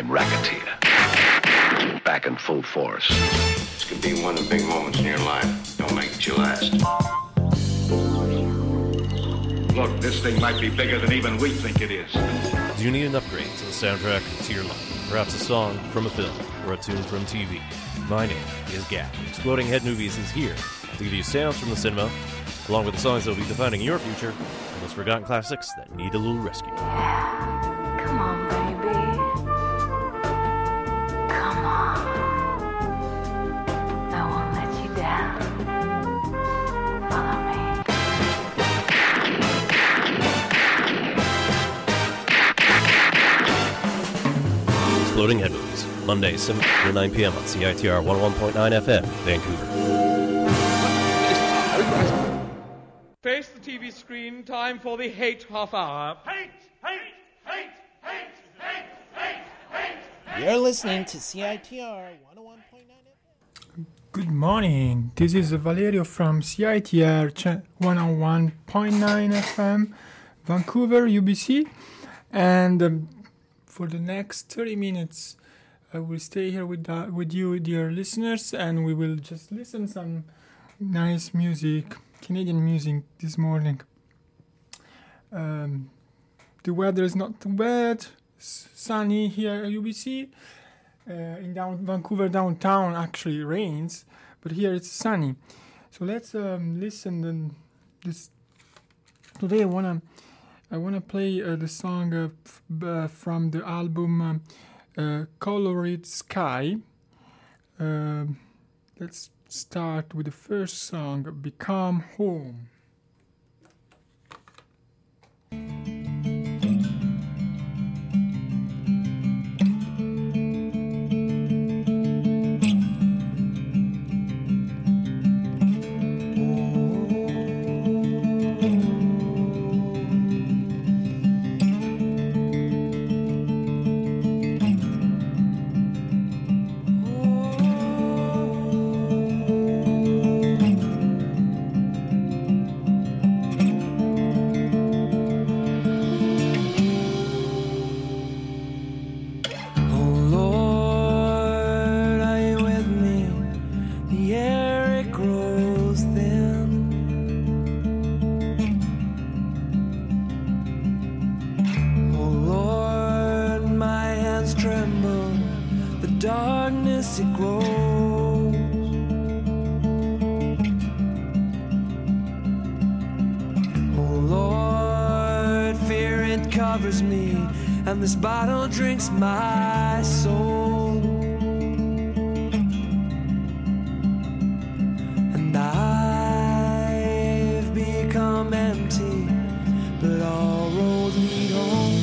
time racketeer. Back in full force. This could be one of the big moments in your life. Don't make it your last. Look, this thing might be bigger than even we think it is. Do you need an upgrade to the soundtrack to your life? Perhaps a song from a film or a tune from TV? My name is Gap. Exploding Head Movies is here to give you sounds from the cinema, along with the songs that will be defining your future and those forgotten classics that need a little rescue. Come on, baby. Come on. I won't let you down. Follow me. Exploding Head Movies, Monday, 7 to 9 p.m. on CITR 101.9 FM, Vancouver. Face the TV screen, time for the hate half hour. Hate! Hate! Hate! Hate! Hate! Hate! Hate! You're listening to CITR 101.9 FM. Good morning. This is Valerio from CITR 101.9 FM, Vancouver, UBC. And for the next 30 minutes, I will stay here with you, dear listeners, and we will just listen some nice music, Canadian music this morning. The weather is not too bad, sunny here at UBC. In Vancouver downtown actually rains, but here it's sunny. So let's listen. This today I wanna play the song from the album Colored Sky. Let's start with the first song, Become Home. And this bottle drinks my soul, and I've become empty, but all roads lead home,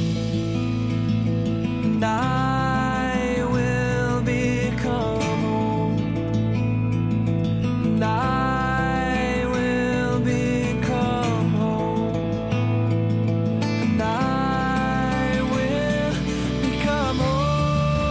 and I will become home, and I will become home, and I become home.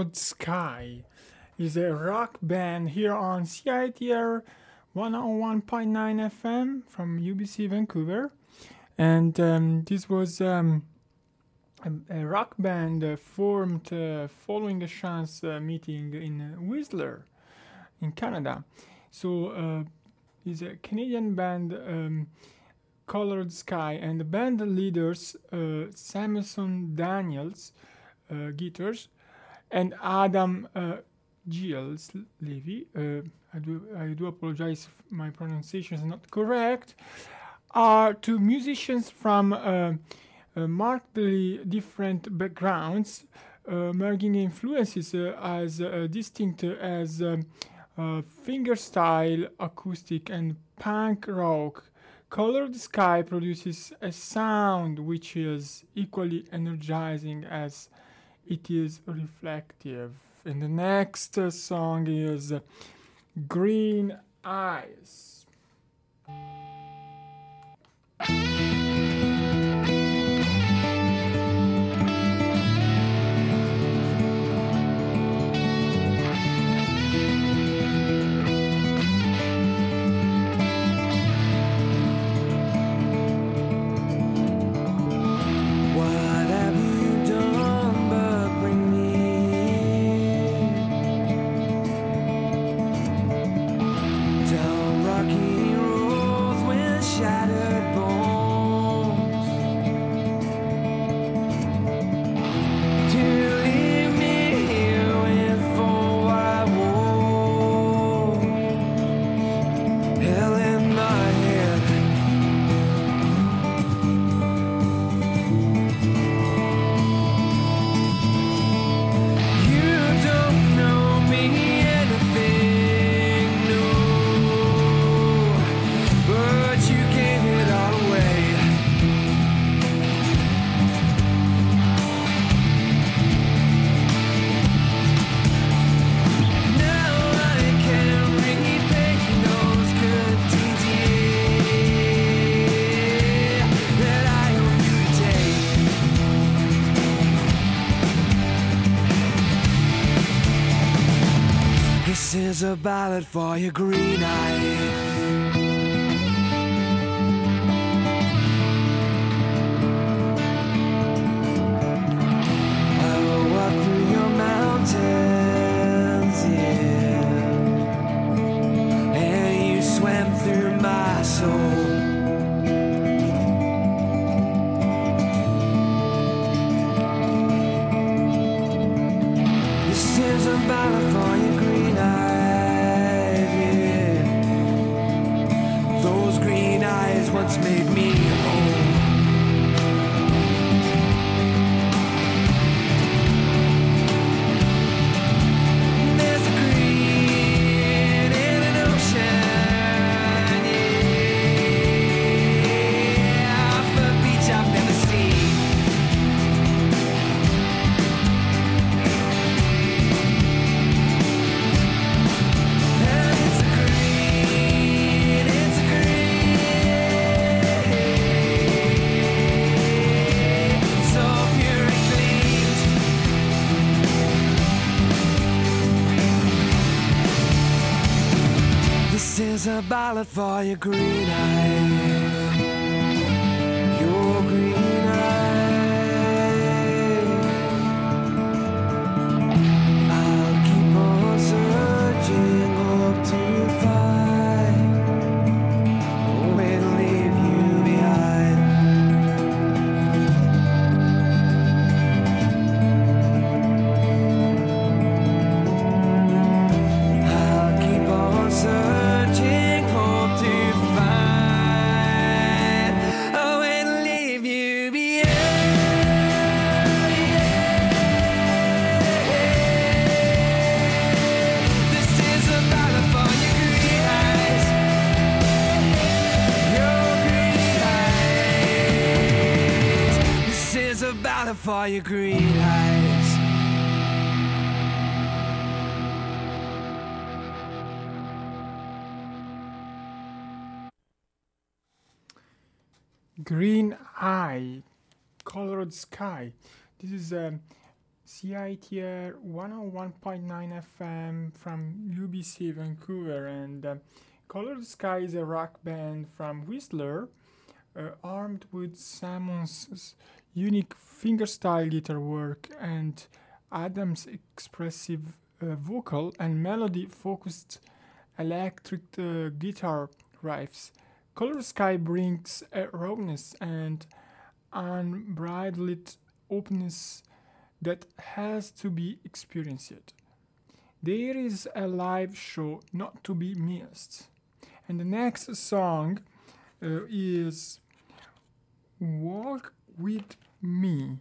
Colored Sky is a rock band here on CITR 101.9 FM from UBC Vancouver. And this was a rock band formed following a chance meeting in Whistler in Canada. So it's a Canadian band, Colored Sky, and the band leaders Samson Daniels, guitars, and Adam Giles Levy. I do apologize if my pronunciation is not correct. Are two musicians from markedly different backgrounds, merging influences as distinct as fingerstyle, acoustic, and punk rock. Colored Sky produces a sound which is equally energizing as it is reflective. And the next song is Green Eyes. This is a ballad for your green eyes. This is a ballad for your green eyes. Your green eyes. I'll keep on searching, hope to find a way to leave you behind. I'll keep on searching, hope to find a way to leave you behind. This is a ballad for your green eyes. Your green eyes. This is a ballad for your green eyes. Green Eye, Colored Sky. This is a CITR 101.9 FM from UBC Vancouver, and Colored Sky is a rock band from Whistler, armed with Simon's unique fingerstyle guitar work and Adam's expressive vocal and melody-focused electric guitar riffs. Colored Sky brings a rawness and unbridled openness that has to be experienced. There is a live show not to be missed. And the next song is Walk With Me.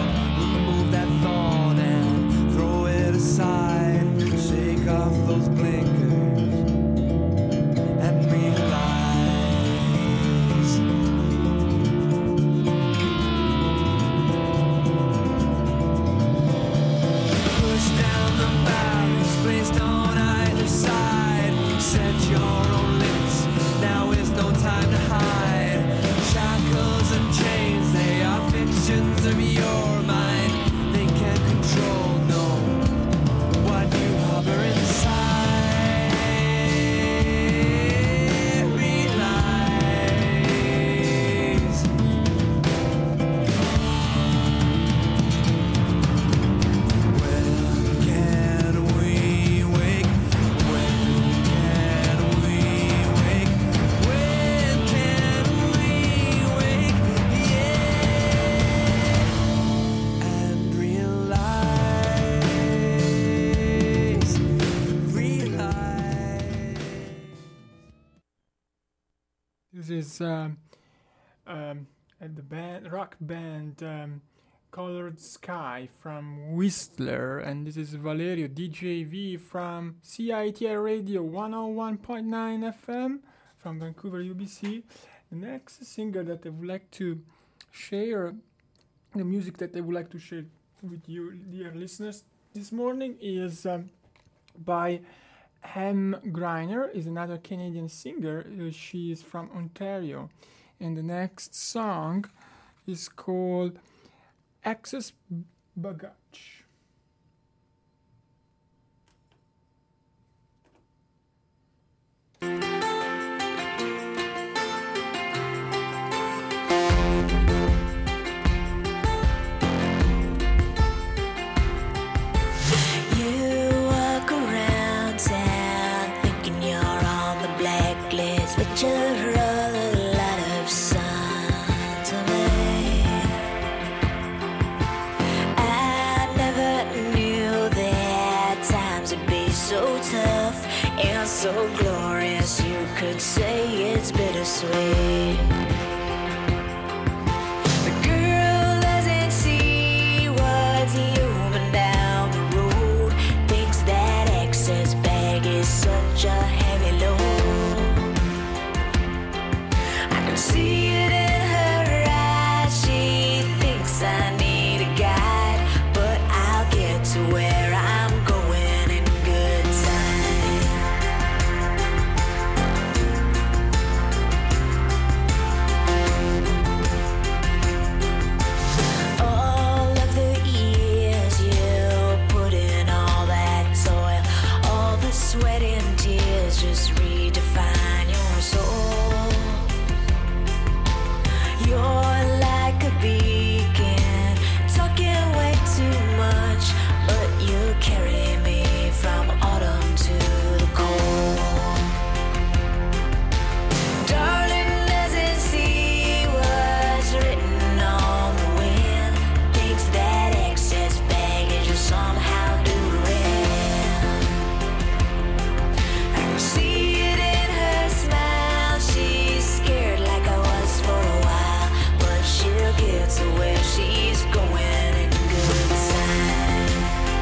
Those This is the rock band Colored Sky from Whistler, and this is Valerio DJV from CITR Radio 101.9 FM from Vancouver, UBC. The next singer that I would like to share, the music that I would like to share with you, dear listeners, this morning is by Em Griner, is another Canadian singer. She is from Ontario, and the next song is called Excess Baggage. So glorious, you could say it's bittersweet. The girl doesn't see what's human down the road, thinks that excess bag is such a heavy load. I can see it in her eyes, she thinks I need a guide, but I'll get to where I'm going in good time. Sweat and tears just redefine your soul. You're like a beacon, talking way too much, but you carry me from autumn to the cold. Darling doesn't see what's written on the wind, thinks that excess baggage will somehow do see it in her smile. She's scared like I was for a while, but she'll get to where she's going in good time.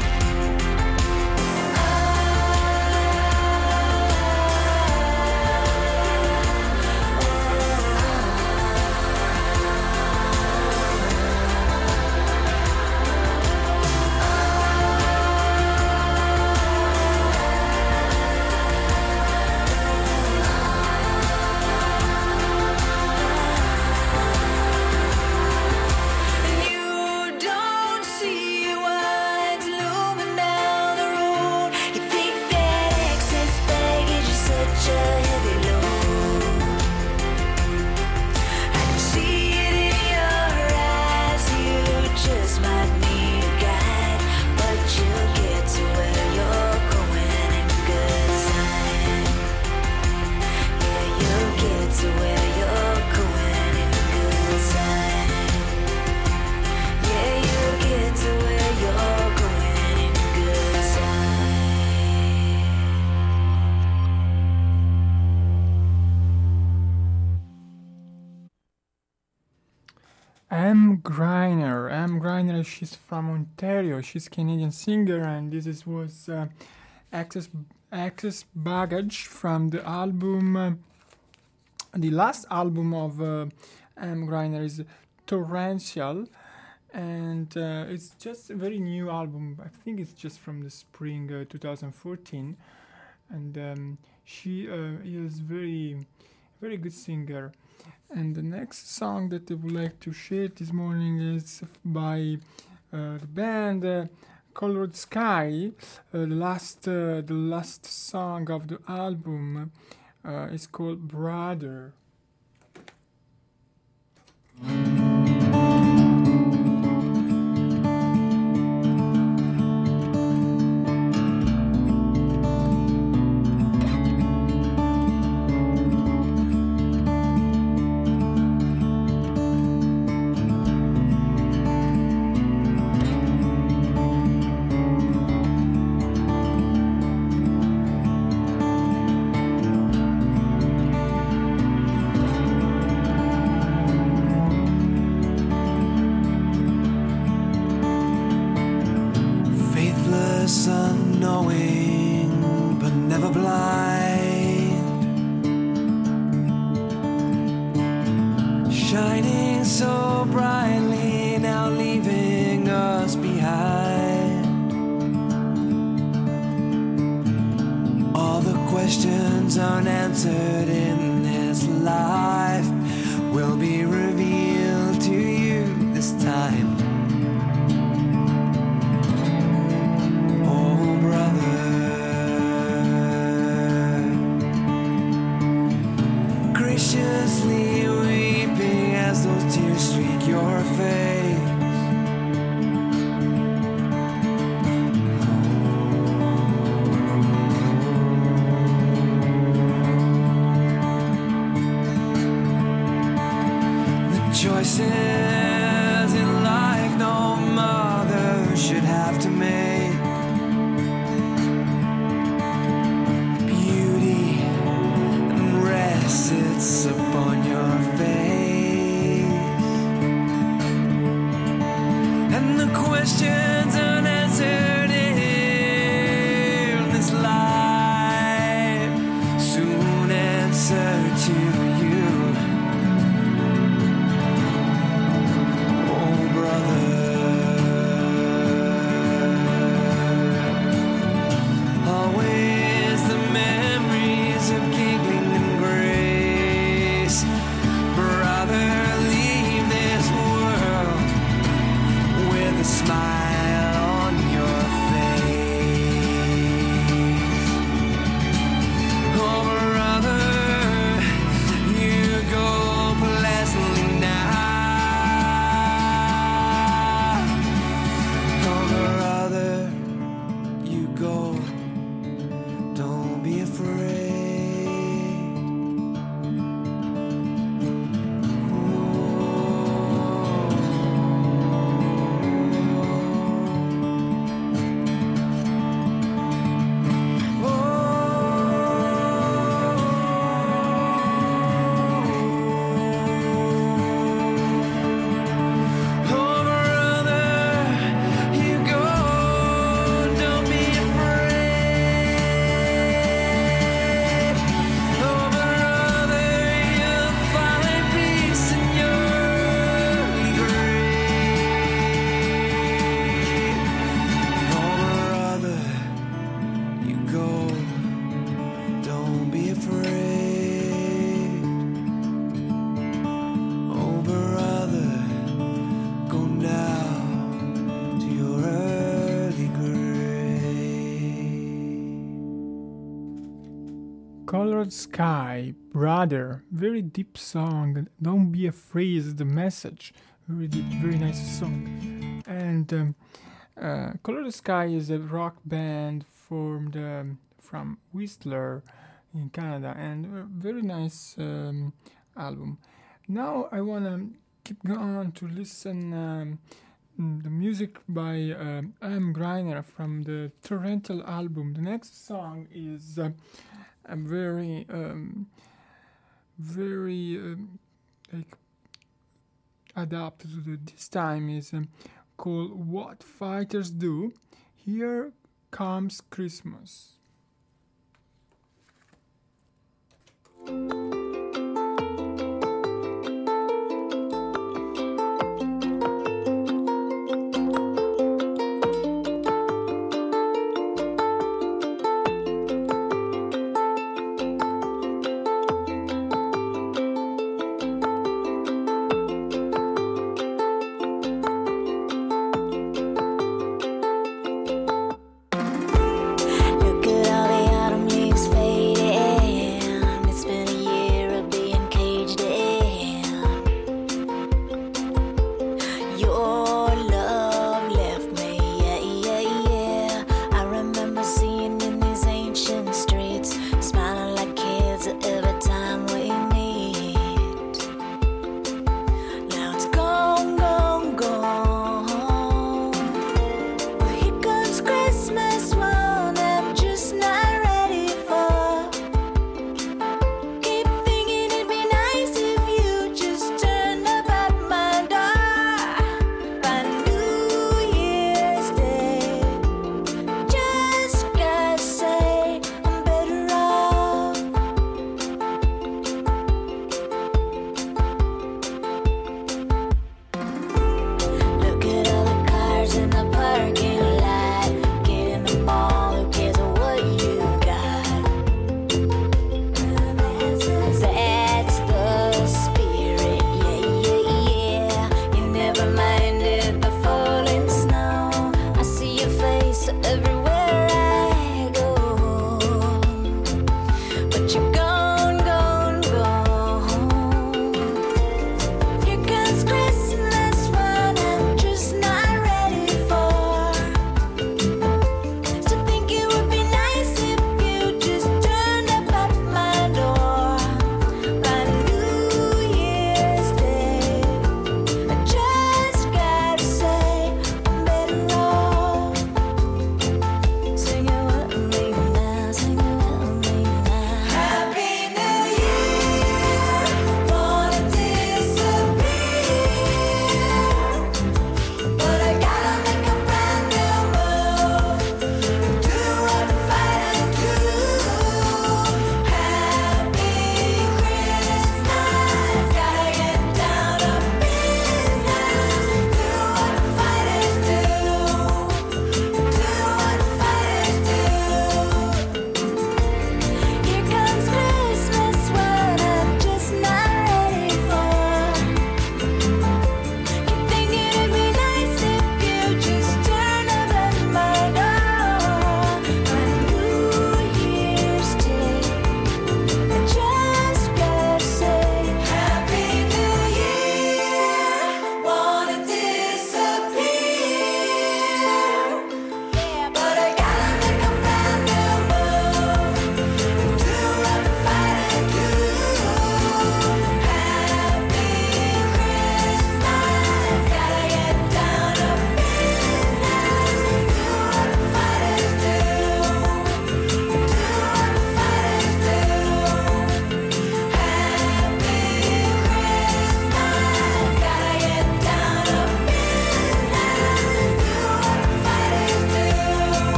Em Griner, she's from Ontario. She's a Canadian singer, and this was Excess Baggage from the album. The last album of Em Griner is Torrential, and it's just a very new album. I think it's just from the spring 2014, and she is very good singer. And the next song that I would like to share this morning is by the band Colored Sky. The last song of the album is called Brother. so brightly, now leaving us behind. All the questions unanswered in this life will be revealed to you this time. Oh, brother, graciously weeping as those tears streak your face. Choices in life no mother should have to make. Beauty and rest sits upon your face, and the questions unanswered in this life soon answer to you. Colored Sky, Brother, very deep song. Don't be afraid is the message. Very deep, very nice song. And Colored Sky is a rock band formed from Whistler in Canada, and a very nice album. Now I wanna keep on to listen the music by Am Griner from the Torrential album. The next song is very like adapted to this time, is called What Fighters Do. Here Comes Christmas. Look at all the autumn leaves fading. It's been a year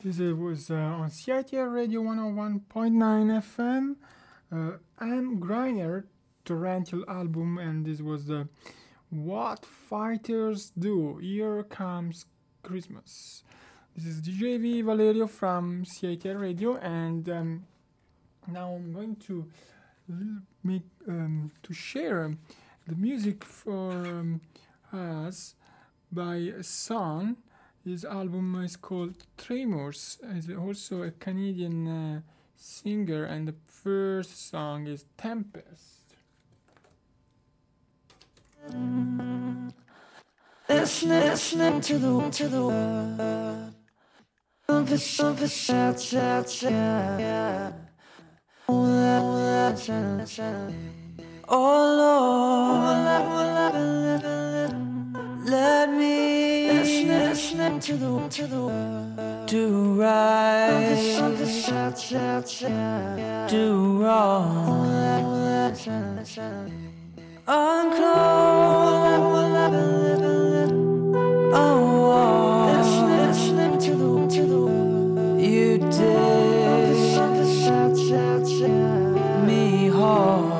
This was on CITR Radio 101.9 FM. I'm Griner Torrential album, and this was the What Fighters Do. Here Comes Christmas. This is DJ V Valerio from CITR Radio, and now I'm going to share the music for us by a son. His album is called Tremors. He's also a Canadian singer, and the first song is Tempest. Listening to the word of the oh Lord, let me listening to the word, do right, do wrong, unclose, oh, listening to the word, you did me harm.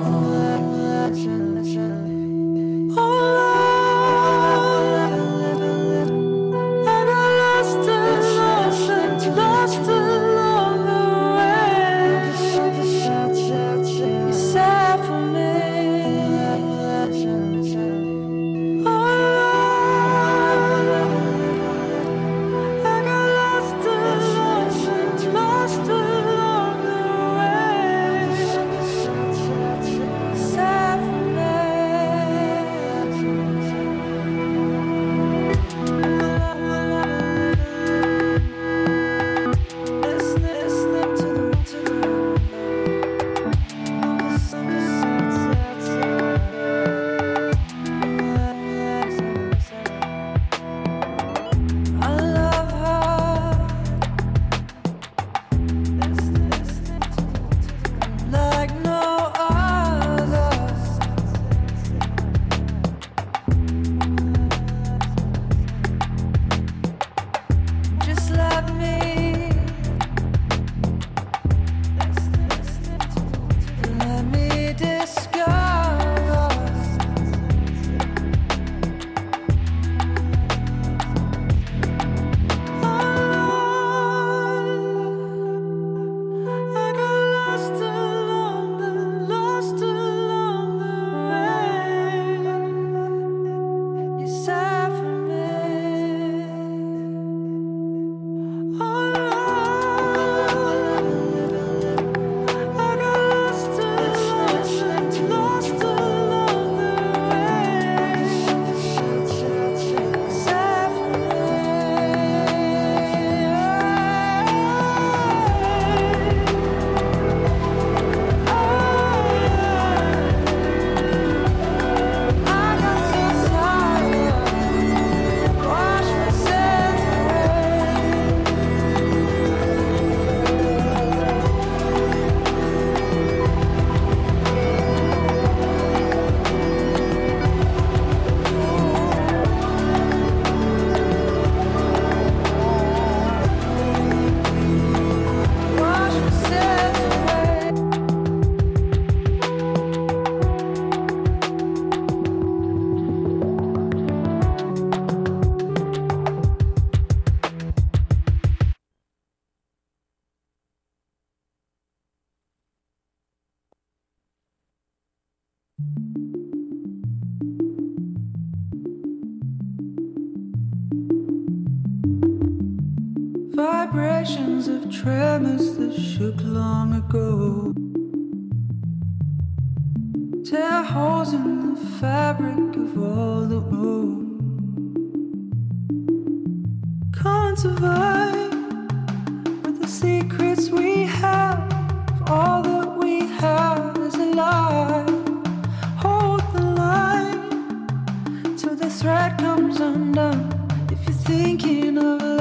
Vibrations of tremors that shook long ago tear holes in the fabric of all the room. Can't survive with the secrets we have. All that we have is a lie. Hold the line till the thread comes undone. If you're thinking of